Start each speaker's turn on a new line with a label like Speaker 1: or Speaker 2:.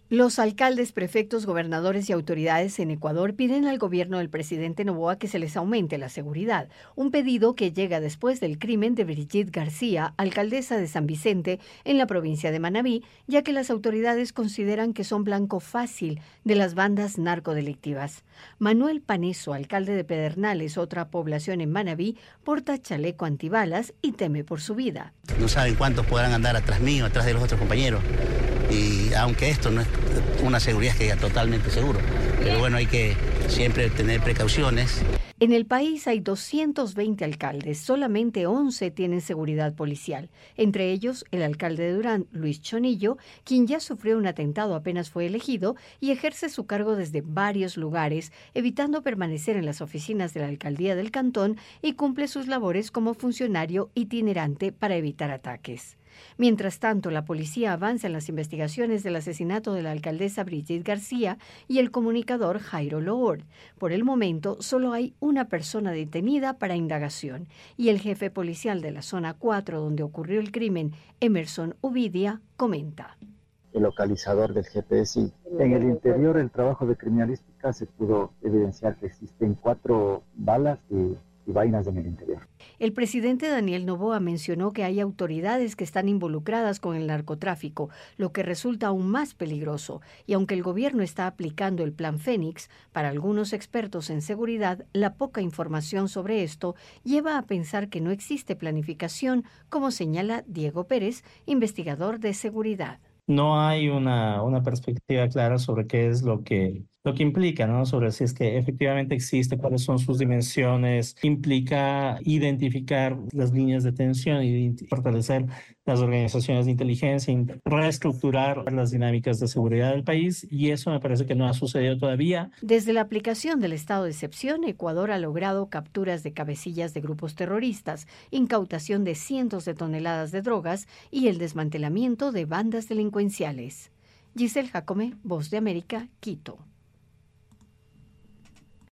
Speaker 1: Los alcaldes, prefectos, gobernadores y autoridades en Ecuador piden al gobierno del presidente Noboa que se les aumente la seguridad, un pedido que llega después del crimen de Brigitte García, alcaldesa de San Vicente, en la provincia de Manabí, ya que las autoridades consideran que son blanco fácil de las bandas narcodelictivas. Manuel Paneso, alcalde de Pedernales, otra población en Manabí, porta chaleco antibalas y teme por su vida.
Speaker 2: No saben cuántos podrán andar atrás mío, atrás de los otros compañeros. Y aunque esto no es una seguridad que sea totalmente seguro, pero bueno, hay que siempre tener precauciones.
Speaker 1: En el país hay 220 alcaldes, solamente 11 tienen seguridad policial. Entre ellos, el alcalde de Durán, Luis Chonillo, quien ya sufrió un atentado apenas fue elegido y ejerce su cargo desde varios lugares, evitando permanecer en las oficinas de la alcaldía del cantón y cumple sus labores como funcionario itinerante para evitar ataques. Mientras tanto, la policía avanza en las investigaciones del asesinato de la alcaldesa Brigitte García y el comunicador Jairo Loord. Por el momento, solo hay una persona detenida para indagación y el jefe policial de la zona 4, donde ocurrió el crimen, Emerson Uvidia, comenta.
Speaker 3: El localizador del GPS. En el interior, el trabajo de criminalística se pudo evidenciar que existen 4 balas y vainas en el interior.
Speaker 1: El presidente Daniel Noboa mencionó que hay autoridades que están involucradas con el narcotráfico, lo que resulta aún más peligroso. Y aunque el gobierno está aplicando el Plan Fénix, para algunos expertos en seguridad, la poca información sobre esto lleva a pensar que no existe planificación, como señala Diego Pérez, investigador de seguridad.
Speaker 4: No hay una perspectiva clara sobre qué es lo que implica, ¿no? Sobre si es que efectivamente existe, cuáles son sus dimensiones, implica identificar las líneas de tensión y fortalecer las organizaciones de inteligencia, reestructurar las dinámicas de seguridad del país, y eso me parece que no ha sucedido todavía.
Speaker 1: Desde la aplicación del estado de excepción, Ecuador ha logrado capturas de cabecillas de grupos terroristas, incautación de cientos de toneladas de drogas y el desmantelamiento de bandas delincuenciales. Giselle Jacome, Voz de América, Quito.